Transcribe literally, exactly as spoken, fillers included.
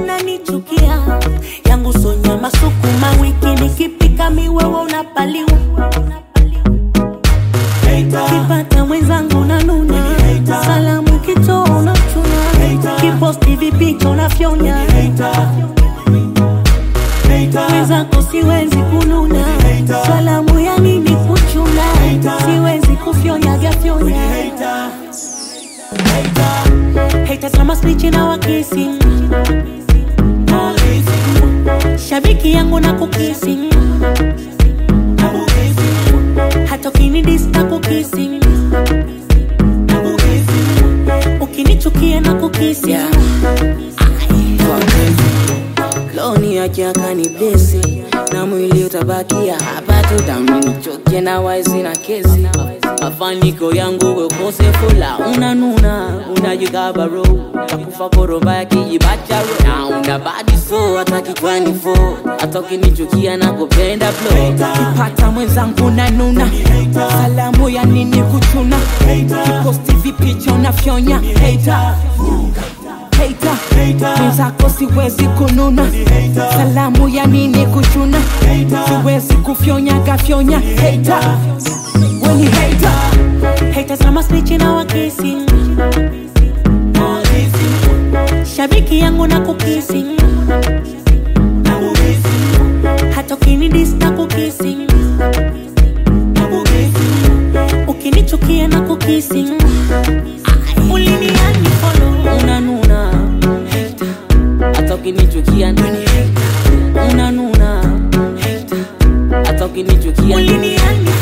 unanichukia. Yangu sonya masukuma wiki nikipika miwewe unapaliwa. Kipata mwenzangu na nuna, salamu kito unachuna, kiposti vipicho na fyonya. Mwenzako siwezi kununa, salamu ya nini kuchuna, siwezi kufyonya vya fyonya. Haters kama speech na wakisi, shabiki yangu na kukisi, hata ukinidista kukisi, ukinichukia na kukisi. Yeah. Loni yake akani blesi, na mwili utabakia hapa tu damu nichoke na waizi na kesi. Mafaniko yangu wekose fula, unanuna, unajigabaro, takufa koroba ya kijibacharo. Na unabadi so, hata kichwani fo, hata ukinichukia na kupenda flow. Kipata mwenzangu na nuna, salamu ya nini kuchuna, kiposti vipicho na fyonya. Hater, hater, mwenzako siwezi kununa, salamu ya nini kuchuna, siwezi kufyonya gafyonya. Hater, when you hater. Haters kama speech na wakisi, shabiki yangu na kukisi, hata ukinidista kukisi, ukinichukia na kukisi. Uliniani follow, unanuna, hata ukinichukia ndani. Unanuna, hata ukinichukia uliniani